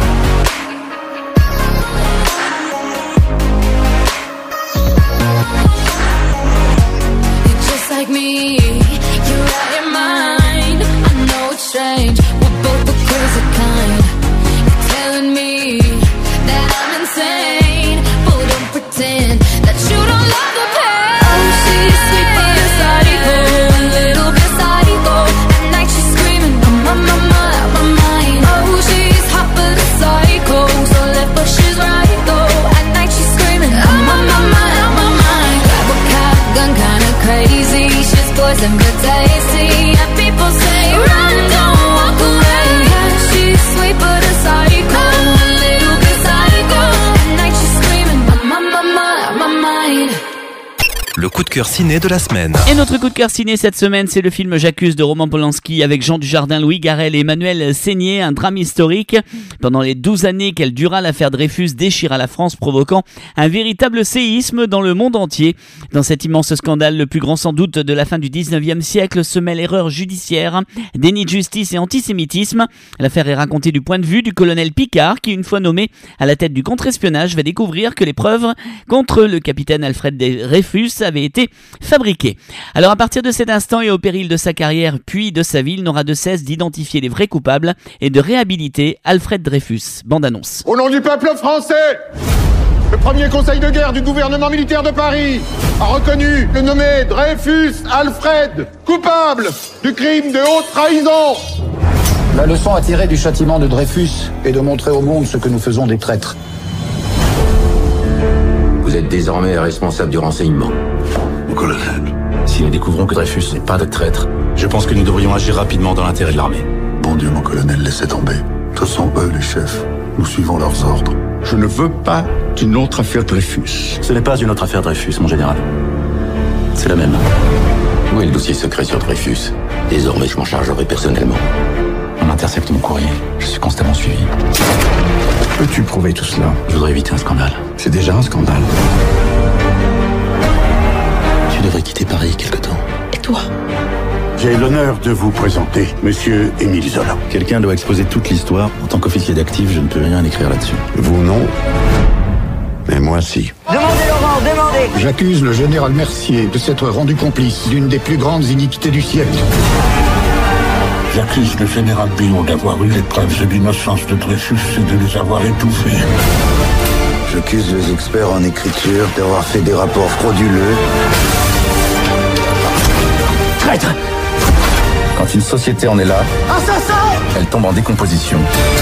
You're just like me, you're out your mind. I know it's strange, we're both the crazy kind. You're telling me that I'm insane, but don't pretend that you don't love the pain. Oh, she's sweet but a psycho, a little bit psycho. At night she's screaming, my mind. Oh, she's hot but a psycho, so left but she's right though. At night she's screaming, my mind. Grab a car, gun kinda crazy. She's poison but tasty. Yeah, people say run, don't walk away. Yeah, she's sweet but a psycho, a little bit psycho. At night she's screaming, my mind. Le coup de cœur ciné de la semaine. Et notre coup de cœur ciné cette semaine, c'est le film J'accuse de Roman Polanski avec Jean Dujardin, Louis Garrel et Emmanuel Seigné, un drame historique. Pendant les 12 années qu'elle dura, l'affaire Dreyfus déchira la France, provoquant un véritable séisme dans le monde entier. Dans cet immense scandale, le plus grand sans doute de la fin du 19e siècle, se mêle erreur judiciaire, déni de justice et antisémitisme. L'affaire est racontée du point de vue du colonel Picard, qui, une fois nommé à la tête du contre-espionnage, va découvrir que les preuves contre le capitaine Alfred Dreyfus avaient été fabriquées. Alors à partir de cet instant et au péril de sa carrière puis de sa vie, il n'aura de cesse d'identifier les vrais coupables et de réhabiliter Alfred Dreyfus. Bande annonce. Au nom du peuple français, le premier conseil de guerre du gouvernement militaire de Paris a reconnu le nommé Dreyfus Alfred coupable du crime de haute trahison. La leçon à tirer du châtiment de Dreyfus est de montrer au monde ce que nous faisons des traîtres. Vous êtes désormais responsable du renseignement. Mon colonel, si nous découvrons que Dreyfus n'est pas de traître, je pense que nous devrions agir rapidement dans l'intérêt de l'armée. Bon Dieu, mon colonel, laissez tomber. Ce sont eux les chefs. Nous suivons leurs ordres. Je ne veux pas d'une autre affaire Dreyfus. Ce n'est pas une autre affaire Dreyfus, mon général. C'est la même. Où est le dossier secret sur Dreyfus? Désormais, je m'en chargerai personnellement. On intercepte mon courrier. Je suis constamment suivi. Peux-tu prouver tout cela? Je voudrais éviter un scandale. C'est déjà un scandale. Tu devrais quitter Paris quelque temps. Et toi? J'ai l'honneur de vous présenter Monsieur Émile Zola. Quelqu'un doit exposer toute l'histoire. En tant qu'officier d'actif, je ne peux rien écrire là-dessus. Vous non, mais moi si. Demandez Laurent, demandez. J'accuse le général Mercier de s'être rendu complice d'une des plus grandes iniquités du siècle. J'accuse le général Billon d'avoir eu les preuves de l'innocence de Dreyfus et de les avoir étouffées. J'accuse les experts en écriture d'avoir fait des rapports frauduleux. Traître! Quand une société en est là, Assassin! elle tombe en décomposition.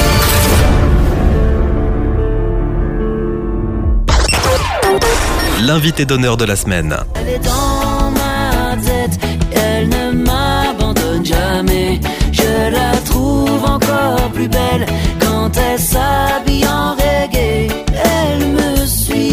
L'invité d'honneur de la semaine. Elle est dans ma tête, elle ne m'abandonne jamais. Je la trouve encore plus belle quand elle s'habille en reggae. Elle me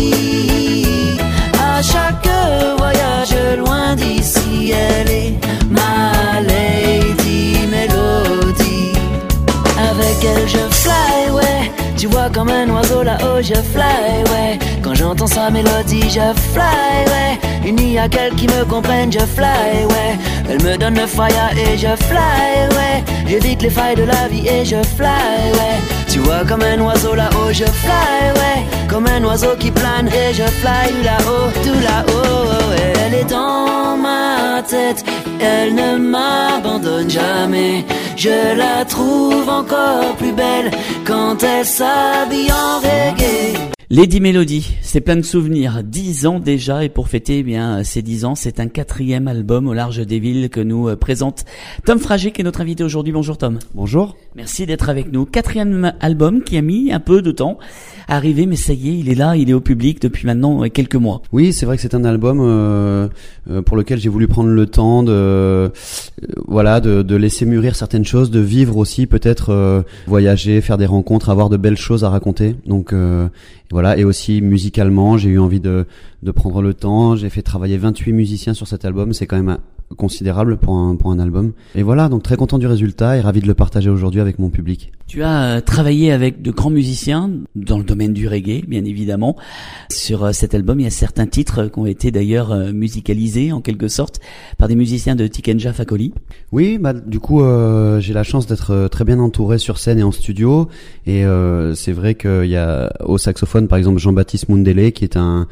suit à chaque voyage loin d'ici. Elle est ma Lady Melody. Avec elle je fly, ouais. Tu vois comme un oiseau là-haut je fly, ouais. Quand j'entends sa mélodie je fly, ouais. Il n'y a qu'elle qui me comprenne, je fly, ouais. Elle me donne le fire et je fly, ouais. J'évite les failles de la vie et je fly, ouais. Tu vois comme un oiseau là-haut je fly, ouais. Comme un oiseau qui plane et je fly là-haut, tout là-haut, ouais. Elle est dans ma tête, elle ne m'abandonne jamais. Je la trouve encore plus belle quand elle s'habille en reggae. Lady Melody, c'est plein de souvenirs, 10 ans déjà, et pour fêter ces 10 ans, c'est un 4e album au large des villes que nous présente Tom Frager, qui est notre invité aujourd'hui. Bonjour Tom. Bonjour. Merci d'être avec nous. 4e album qui a mis un peu de temps à arriver, mais ça y est, il est là, il est au public depuis maintenant quelques mois. Oui, c'est vrai que c'est un album pour lequel j'ai voulu prendre le temps de laisser mûrir certaines choses, de vivre aussi, peut-être voyager, faire des rencontres, avoir de belles choses à raconter. Donc voilà, et aussi musicalement, j'ai eu envie de prendre le temps. J'ai fait travailler 28 musiciens sur cet album, c'est quand même considérable pour un album. Et voilà, donc très content du résultat et ravi de le partager aujourd'hui avec mon public. Tu as travaillé avec de grands musiciens dans le domaine du reggae, bien évidemment. Sur cet album, il y a certains titres qui ont été d'ailleurs musicalisés en quelque sorte par des musiciens de Tikenja Fakoli. Oui, du coup, j'ai la chance d'être très bien entouré sur scène et en studio. Et c'est vrai qu'il y a au saxophone, par exemple, Jean-Baptiste Mundele, qui est un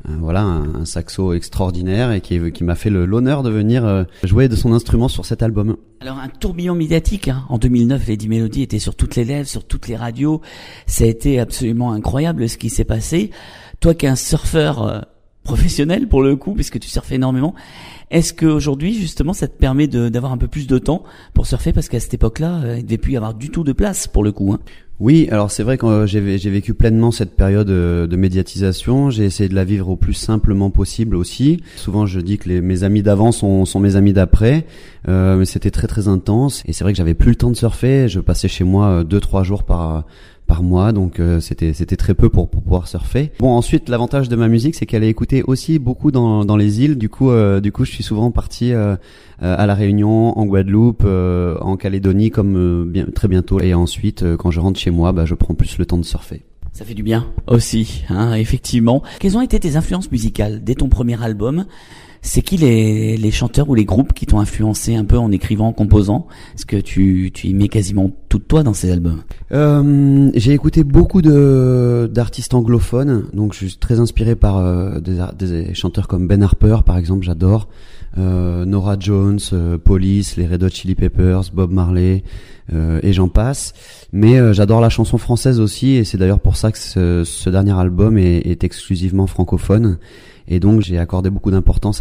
saxo extraordinaire et qui m'a fait l'honneur de venir jouer de son instrument sur cet album. Alors un tourbillon médiatique, hein. En 2009, Lady Melody était sur toutes les lèvres, sur toutes les radios. Ça a été absolument incroyable ce qui s'est passé. Toi qui es un surfeur professionnel pour le coup, puisque tu surfes énormément, est-ce qu'aujourd'hui justement ça te permet d'avoir un peu plus de temps pour surfer, parce qu'à cette époque-là, il ne devait plus y avoir du tout de place pour le coup, hein. Oui, alors c'est vrai que j'ai vécu pleinement cette période de médiatisation. J'ai essayé de la vivre au plus simplement possible aussi. Souvent, je dis que mes amis d'avant sont mes amis d'après, mais c'était très très intense. Et c'est vrai que j'avais plus le temps de surfer. Je passais chez moi 2-3 jours par mois, donc c'était très peu pour pouvoir surfer. Bon, ensuite l'avantage de ma musique, c'est qu'elle est écoutée aussi beaucoup dans les îles. Du coup je suis souvent parti à la Réunion, en Guadeloupe, en Calédonie, comme très bientôt. Et ensuite, quand je rentre chez moi, je prends plus le temps de surfer. Ça fait du bien aussi, hein, effectivement. Quelles ont été tes influences musicales dès ton premier album? C'est qui les chanteurs ou les groupes qui t'ont influencé un peu en écrivant, en composant? Est-ce que tu y mets quasiment tout toi dans ces albums? J'ai écouté beaucoup d'artistes anglophones, donc je suis très inspiré par des chanteurs comme Ben Harper par exemple, j'adore. Norah Jones, Police, les Red Hot Chili Peppers, Bob Marley, et j'en passe. Mais j'adore la chanson française aussi, et c'est d'ailleurs pour ça que ce dernier album est exclusivement francophone. Et donc j'ai accordé beaucoup d'importance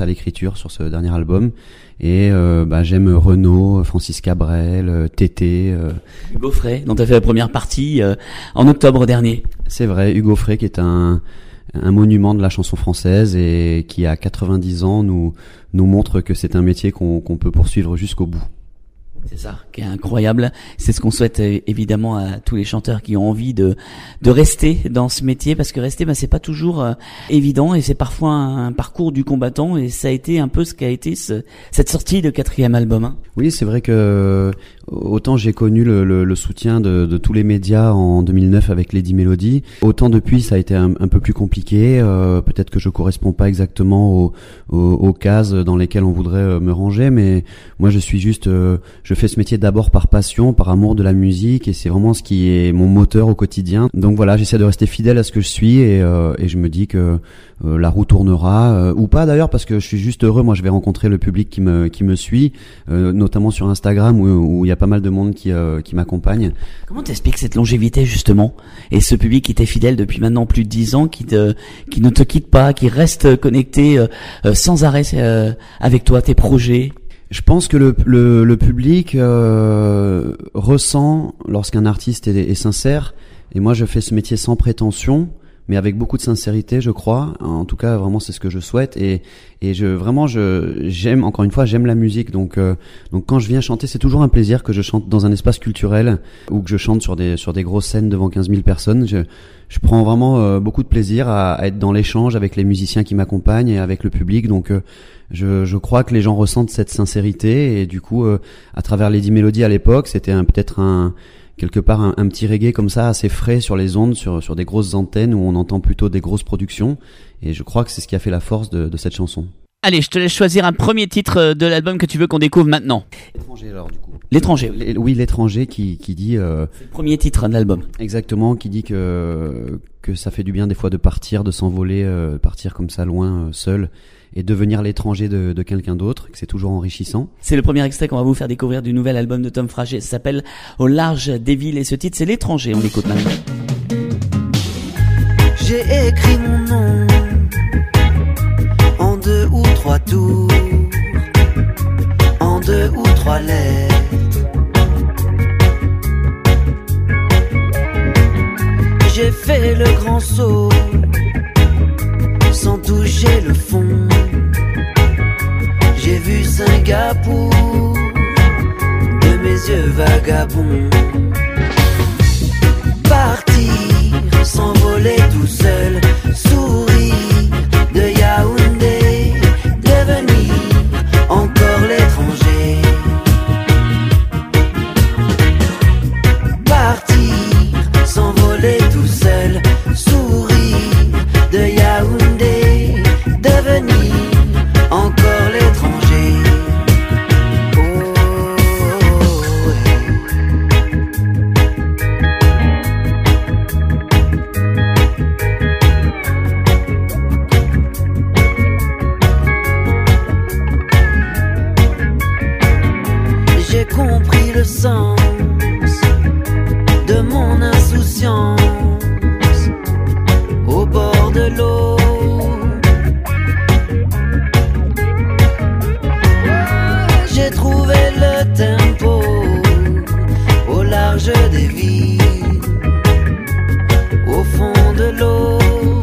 à l'écriture sur ce dernier album. Et j'aime Renaud, Francis Cabrel, Tété. Hugo Frey, dont tu as fait la première partie en octobre dernier. C'est vrai, Hugo Frey qui est un monument de la chanson française et qui à 90 ans nous montre que c'est un métier qu'on peut poursuivre jusqu'au bout. C'est ça, qui est incroyable. C'est ce qu'on souhaite évidemment à tous les chanteurs qui ont envie de rester dans ce métier, parce que rester, c'est pas toujours évident et c'est parfois un parcours du combattant, et ça a été un peu ce qu'a été cette sortie de 4e album. Hein. Oui, c'est vrai que autant j'ai connu le soutien de tous les médias en 2009 avec Lady Melody, autant depuis ça a été un peu plus compliqué. Peut-être que je corresponds pas exactement aux cases dans lesquelles on voudrait me ranger, mais moi je suis juste je fais ce métier d'abord par passion, par amour de la musique, et c'est vraiment ce qui est mon moteur au quotidien. Donc voilà, j'essaie de rester fidèle à ce que je suis, et je me dis que la roue tournera, ou pas d'ailleurs, parce que je suis juste heureux. Moi je vais rencontrer le public qui me suit, notamment sur Instagram où il y a pas mal de monde qui m'accompagne. Comment t'expliques cette longévité justement, et ce public qui t'est fidèle depuis maintenant plus de 10 ans, qui ne te quitte pas, qui reste connecté sans arrêt avec toi, tes projets? Je pense que le public ressent lorsqu'un artiste est sincère, et moi je fais ce métier sans prétention, mais avec beaucoup de sincérité, je crois. En tout cas, vraiment, c'est ce que je souhaite. Et j'aime, encore une fois, j'aime la musique. Donc quand je viens chanter, c'est toujours un plaisir que je chante dans un espace culturel ou que je chante sur des grosses scènes devant 15 000 personnes. Je prends vraiment beaucoup de plaisir à être dans l'échange avec les musiciens qui m'accompagnent et avec le public. Donc je crois que les gens ressentent cette sincérité, et du coup, à travers Lady Melody à l'époque, c'était quelque part un petit reggae comme ça, assez frais sur les ondes, sur des grosses antennes où on entend plutôt des grosses productions, et je crois que c'est ce qui a fait la force de cette chanson. Allez, je te laisse choisir un premier titre de l'album que tu veux qu'on découvre maintenant. L'étranger alors du coup. L'étranger. Oui, l'étranger qui dit... C'est le premier titre de l'album. Exactement, qui dit que ça fait du bien des fois de partir, de s'envoler, partir comme ça loin, seul, et devenir l'étranger de quelqu'un d'autre, que c'est toujours enrichissant. C'est le premier extrait qu'on va vous faire découvrir du nouvel album de Tom Frager. Ça s'appelle Au large des villes, et ce titre c'est L'étranger. On l'écoute maintenant. J'ai écrit mon nom en 2 ou 3 tours, en 2 ou 3 lettres. J'ai fait le grand saut sans toucher le fond. J'ai vu Singapour de mes yeux vagabonds. Partir, s'envoler tout seul, sourire de Yaoundé, devenir encore l'étranger. Partir, s'envoler tout seul, sourire de Yaoundé, devenir encore l'étranger. J'ai compris le sens de mon insouciance au bord de l'eau. J'ai trouvé le tempo au large des villes, au fond de l'eau.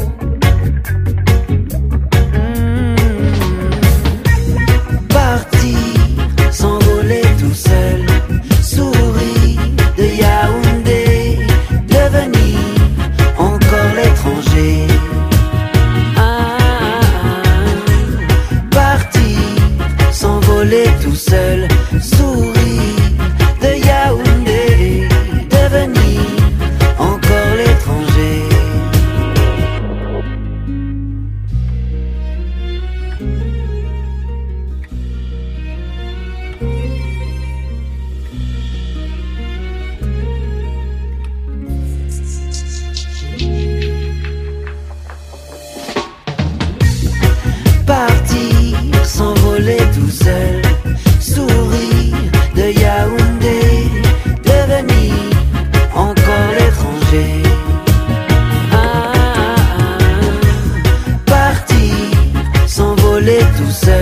Partir, s'envoler tout seul, sourire de Yaoundé, devenir encore l'étranger. Partir, s'envoler tout seul, sourire de Yaoundé, devenir encore l'étranger. Partir, s'envoler tout seul, sourire de Yaoundé, devenir encore l'étranger. Partir, s'envoler tout seul,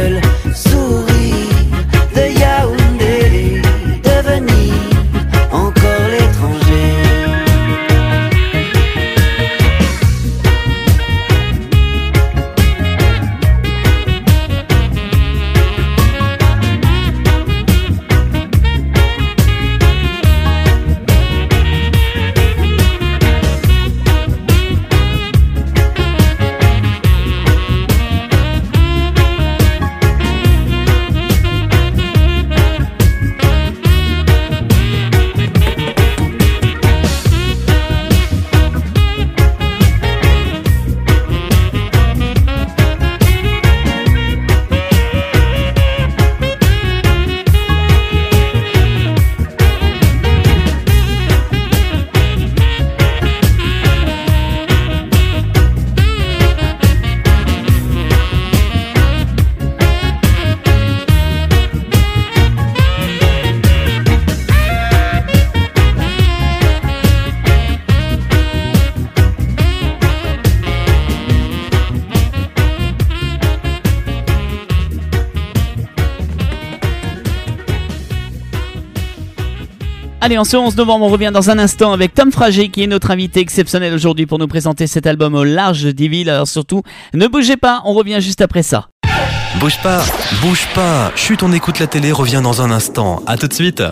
Allez, en ce 11 novembre, on revient dans un instant avec Tom Frager qui est notre invité exceptionnel aujourd'hui pour nous présenter cet album au large des villes. Alors surtout, ne bougez pas, on revient juste après ça. Bouge pas, bouge pas. Chut, on écoute la télé, revient dans un instant. À tout de suite.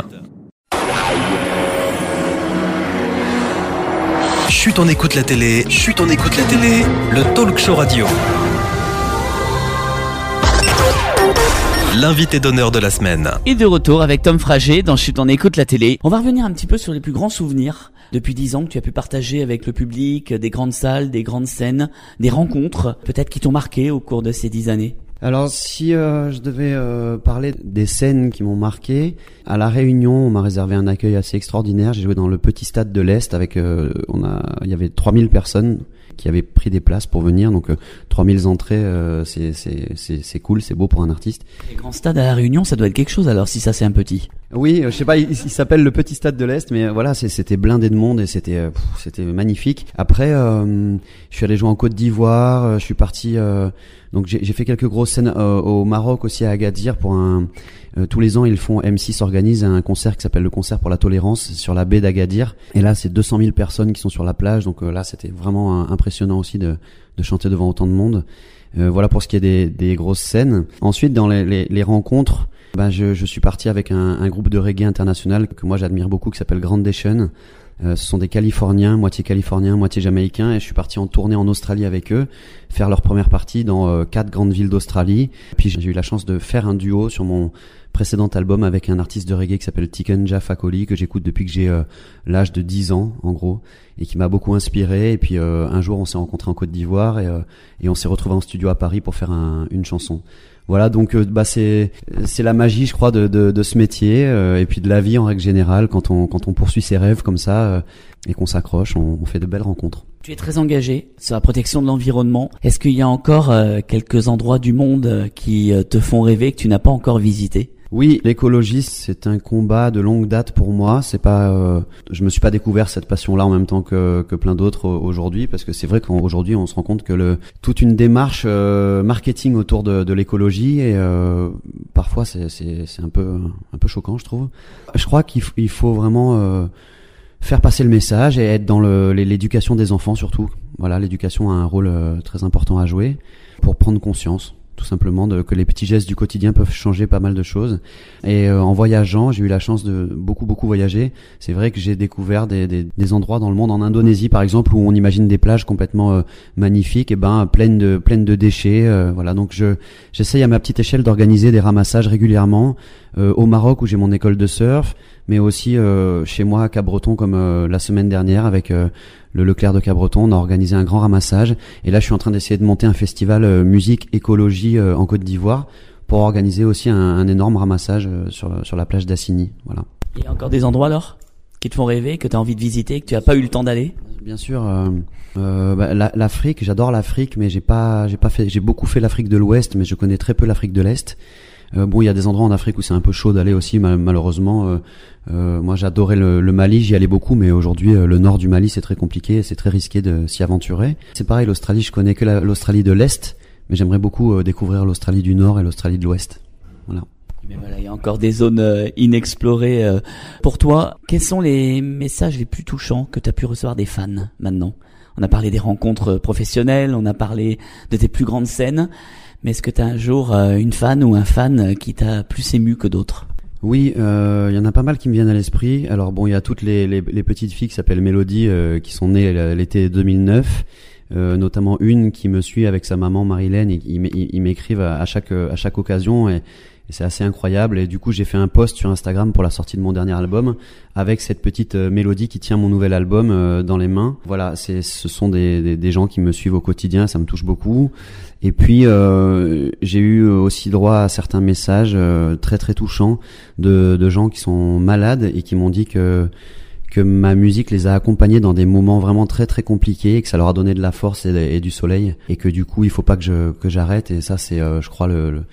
Chut, on écoute la télé. Chut, on écoute la télé. Le talk show radio. L'invité d'honneur de la semaine. Et de retour avec Tom Frager dans Chut, on écoute la télé. On va revenir un petit peu sur les plus grands souvenirs depuis 10 ans que tu as pu partager avec le public, des grandes salles, des grandes scènes, des rencontres, peut-être qui t'ont marqué au cours de ces 10 années. Alors si je devais parler des scènes qui m'ont marqué, à La Réunion, on m'a réservé un accueil assez extraordinaire. J'ai joué dans le petit stade de l'Est avec il y avait 3000 personnes qui avaient pris des places pour venir, donc 3000 entrées, c'est cool, c'est beau pour un artiste. Les grands stades à La Réunion, ça doit être quelque chose alors si ça c'est un petit. Oui, je sais pas, il s'appelle le petit stade de l'Est, mais voilà, c'était blindé de monde et c'était magnifique. Après, je suis allé jouer en Côte d'Ivoire, je suis parti, donc j'ai fait quelques grosses scènes au Maroc aussi à Agadir pour tous les ans ils font, M6 organise un concert qui s'appelle le concert pour la tolérance sur la baie d'Agadir. Et là c'est 200 000 personnes qui sont sur la plage, donc là c'était vraiment impressionnant aussi de chanter devant autant de monde. Voilà pour ce qui est des grosses scènes. Ensuite dans les rencontres, je suis parti avec un groupe de reggae international que moi j'admire beaucoup qui s'appelle Grandation. Ce sont des Californiens, moitié Jamaïcains, et je suis parti en tournée en Australie avec eux, faire leur première partie dans 4 grandes villes d'Australie. Puis j'ai eu la chance de faire un duo sur mon précédent album avec un artiste de reggae qui s'appelle Tikenja Fakoli, que j'écoute depuis que j'ai l'âge de 10 ans en gros, et qui m'a beaucoup inspiré. Et puis un jour on s'est rencontrés en Côte d'Ivoire et on s'est retrouvés en studio à Paris pour faire une chanson. Voilà, donc c'est la magie, je crois, de ce métier et puis de la vie en règle générale. Quand on poursuit ses rêves comme ça et qu'on s'accroche, on fait de belles rencontres. Tu es très engagé sur la protection de l'environnement. Est-ce qu'il y a encore quelques endroits du monde qui te font rêver que tu n'as pas encore visité ? Oui, l'écologie, c'est un combat de longue date pour moi. C'est pas, je me suis pas découvert cette passion-là en même temps que plein d'autres aujourd'hui, parce que c'est vrai qu'aujourd'hui on se rend compte que toute une démarche marketing autour de l'écologie et parfois c'est un peu choquant, je trouve. Je crois qu'il faut vraiment faire passer le message et être dans l'éducation des enfants surtout. Voilà, l'éducation a un rôle très important à jouer pour prendre conscience. Tout simplement que les petits gestes du quotidien peuvent changer pas mal de choses. Et en voyageant, j'ai eu la chance de beaucoup voyager. C'est vrai que j'ai découvert des endroits dans le monde, en Indonésie par exemple, où on imagine des plages complètement magnifiques, et pleines de déchets. Voilà, donc j'essaye à ma petite échelle d'organiser des ramassages régulièrement. Au Maroc où j'ai mon école de surf, mais aussi chez moi à Cap-Breton comme la semaine dernière avec le Leclerc de Cap-Breton, on a organisé un grand ramassage et là je suis en train d'essayer de monter un festival musique écologie en Côte d'Ivoire pour organiser aussi un énorme ramassage sur la plage d'Assigny. Voilà. Il y a encore des endroits alors qui te font rêver, que tu as envie de visiter, que tu n'as pas eu le temps d'aller? Bien sûr, l'Afrique, j'adore l'Afrique, mais j'ai beaucoup fait l'Afrique de l'Ouest, mais je connais très peu l'Afrique de l'Est. Bon, il y a des endroits en Afrique où c'est un peu chaud d'aller aussi, malheureusement. Moi, j'adorais le Mali, j'y allais beaucoup, mais aujourd'hui, le nord du Mali, c'est très compliqué, c'est très risqué de s'y aventurer. C'est pareil, l'Australie, je connais que l'Australie de l'Est, mais j'aimerais beaucoup découvrir l'Australie du Nord et l'Australie de l'Ouest. Voilà. Mais voilà, il y a encore des zones inexplorées. Pour toi, quels sont les messages les plus touchants que tu as pu recevoir des fans maintenant? On a parlé des rencontres professionnelles, on a parlé de tes plus grandes scènes. Mais est-ce que tu as un jour une fan ou un fan qui t'a plus ému que d'autres? Oui, y en a pas mal qui me viennent à l'esprit. Alors bon, il y a toutes les petites filles qui s'appellent Mélodie, qui sont nées l'été 2009. Notamment une qui me suit avec sa maman Marilène, et ils m'écrivent à chaque occasion et c'est assez incroyable. Et du coup, j'ai fait un post sur Instagram pour la sortie de mon dernier album avec cette petite Mélodie qui tient mon nouvel album dans les mains. Voilà, ce sont des gens qui me suivent au quotidien, ça me touche beaucoup. Et puis j'ai eu aussi droit à certains messages très très touchants de gens qui sont malades et qui m'ont dit que ma musique les a accompagnés dans des moments vraiment très très compliqués, et que ça leur a donné de la force et du soleil, et que du coup il faut pas que j'arrête. Et ça c'est je crois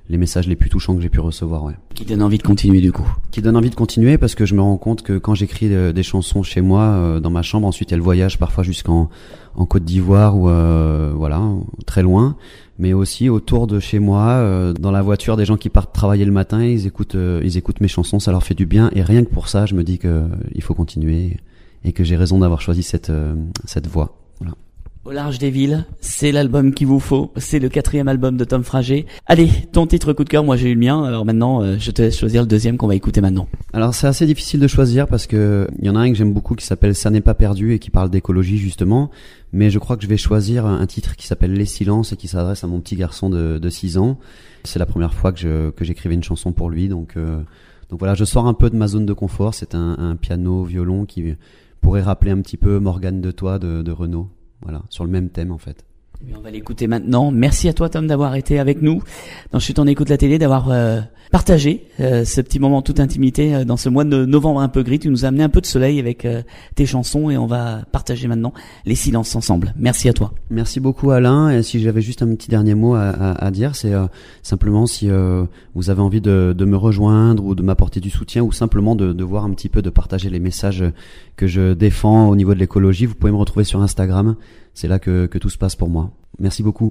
messages les plus touchants que j'ai pu recevoir, ouais. Qui donne envie de continuer du coup. Qui donne envie de continuer parce que je me rends compte que quand j'écris des chansons chez moi, dans ma chambre, ensuite elles voyagent parfois jusqu'en Côte d'Ivoire ou voilà, très loin, mais aussi autour de chez moi, dans la voiture, des gens qui partent travailler le matin, ils écoutent mes chansons, ça leur fait du bien, et rien que pour ça, je me dis que il faut continuer et que j'ai raison d'avoir choisi cette voie. Voilà. Au large des villes, c'est l'album qu'il vous faut, c'est le 4e album de Tom Frager. Allez, ton titre coup de cœur, moi j'ai eu le mien, alors maintenant je te laisse choisir le deuxième qu'on va écouter maintenant. Alors c'est assez difficile de choisir parce que il y en a un que j'aime beaucoup qui s'appelle Ça n'est pas perdu et qui parle d'écologie justement, mais je crois que je vais choisir un titre qui s'appelle Les silences et qui s'adresse à mon petit garçon de 6 ans. C'est la première fois que j'écrivais une chanson pour lui, donc voilà, je sors un peu de ma zone de confort, c'est un piano, violon qui pourrait rappeler un petit peu Morgane de Toi de Renaud. Voilà, sur le même thème en fait. On va l'écouter maintenant. Merci à toi Tom d'avoir été avec nous dans Chut on écoute la télé, d'avoir partagé ce petit moment toute intimité dans ce mois de novembre un peu gris. Tu nous as amené un peu de soleil avec tes chansons et on va partager maintenant les silences ensemble. Merci à toi. Merci beaucoup Alain, et si j'avais juste un petit dernier mot à dire, c'est simplement si vous avez envie de me rejoindre ou de m'apporter du soutien ou simplement de voir un petit peu, de partager les messages que je défends au niveau de l'écologie, vous pouvez me retrouver sur Instagram. C'est là que tout se passe pour moi. Merci beaucoup.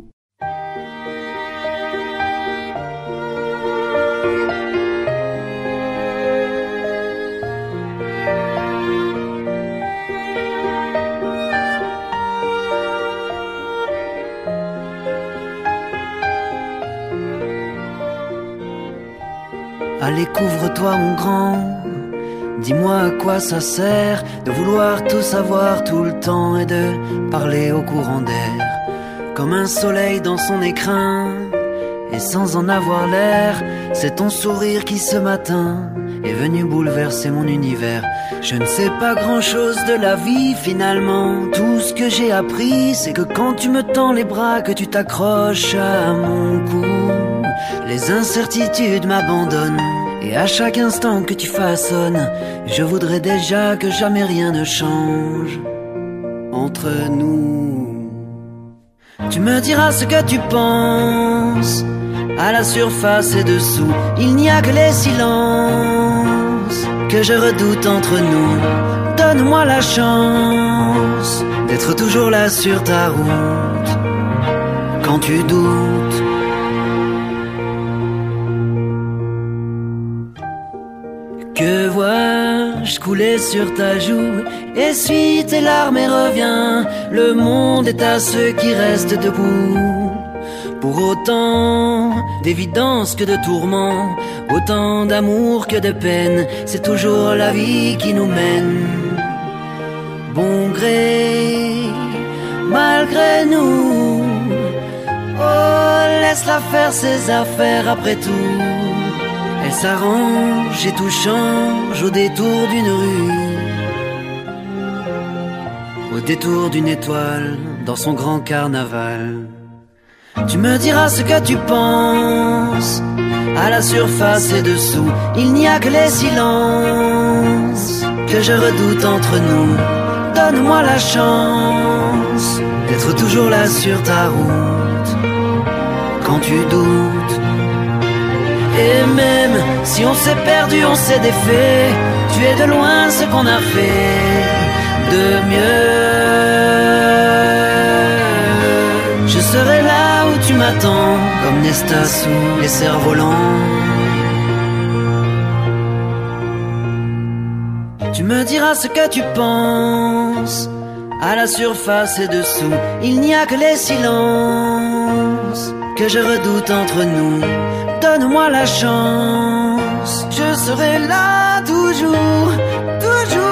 Allez, couvre-toi mon grand, dis-moi à quoi ça sert de vouloir tout savoir tout le temps et de parler au courant d'air, comme un soleil dans son écrin et sans en avoir l'air. C'est ton sourire qui ce matin est venu bouleverser mon univers. Je ne sais pas grand-chose de la vie finalement. Tout ce que j'ai appris, c'est que quand tu me tends les bras, que tu t'accroches à mon cou, les incertitudes m'abandonnent. Et à chaque instant que tu façonnes, je voudrais déjà que jamais rien ne change entre nous. Tu me diras ce que tu penses, à la surface et dessous, il n'y a que les silences que je redoute entre nous. Donne-moi la chance d'être toujours là sur ta route quand tu doutes. Que vois-je couler sur ta joue? Essuie tes larmes et reviens. Le monde est à ceux qui restent debout. Pour autant d'évidence que de tourments, autant d'amour que de peine, c'est toujours la vie qui nous mène. Bon gré, malgré nous, oh, laisse-la faire ses affaires après tout. Elle s'arrange et tout change au détour d'une rue, au détour d'une étoile dans son grand carnaval. Tu me diras ce que tu penses, à la surface et dessous, il n'y a que les silences que je redoute entre nous. Donne-moi la chance d'être toujours là sur ta route quand tu doutes. Et même si on s'est perdu, on s'est défait, tu es de loin ce qu'on a fait de mieux. Je serai là où tu m'attends, comme Nesta sous les cerfs-volants. Tu me diras ce que tu penses, à la surface et dessous, il n'y a que les silences que je redoute entre nous. Donne-moi la chance, je serai là toujours, toujours.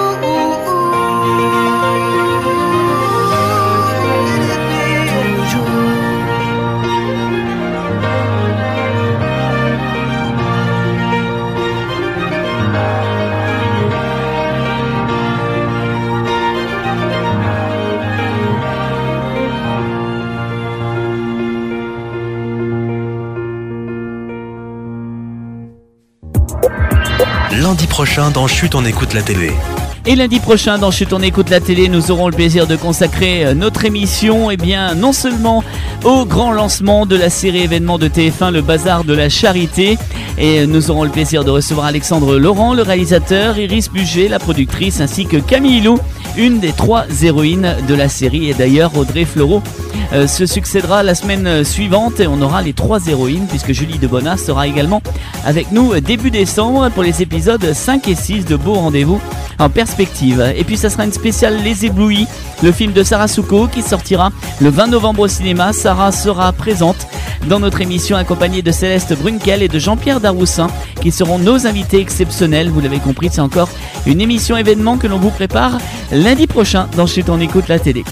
Lundi prochain dans Chut on écoute la télé. Et lundi prochain, dans Chut, on écoute la télé, nous aurons le plaisir de consacrer notre émission, non seulement au grand lancement de la série événement de TF1, le Bazar de la Charité. Et nous aurons le plaisir de recevoir Alexandre Laurent, le réalisateur, Iris Buget, la productrice, ainsi que Camille Lou, une des 3 héroïnes de la série. Et d'ailleurs, Audrey Fleurot se succédera la semaine suivante et on aura les 3 héroïnes, puisque Julie Debona sera également avec nous début décembre pour les épisodes 5 et 6 de Beau Rendez-vous en perspective. Et puis ça sera une spéciale Les Éblouis, le film de Sarah Souko qui sortira le 20 novembre au cinéma. Sarah sera présente dans notre émission accompagnée de Céleste Brunkel et de Jean-Pierre Daroussin qui seront nos invités exceptionnels. Vous l'avez compris, c'est encore une émission événement que l'on vous prépare lundi prochain dans Chut, on écoute la télé.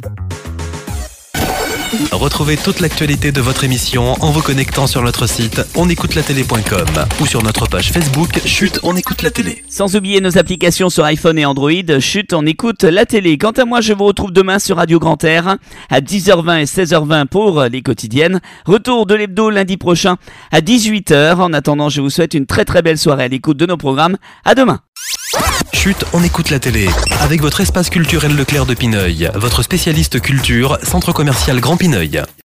Retrouvez toute l'actualité de votre émission en vous connectant sur notre site onécoutelatélé.com ou sur notre page Facebook Chut, on écoute la télé. Sans oublier nos applications sur iPhone et Android. Chut, on écoute la télé. Quant à moi, je vous retrouve demain sur Radio Grand Air à 10h20 et 16h20 pour les quotidiennes. Retour de l'hebdo lundi prochain à 18h. En attendant, je vous souhaite une très très belle soirée à l'écoute de nos programmes. À demain. Chut, on écoute la télé. Avec votre espace culturel Leclerc de Pineuil, votre spécialiste culture, centre commercial Grand Pineuil.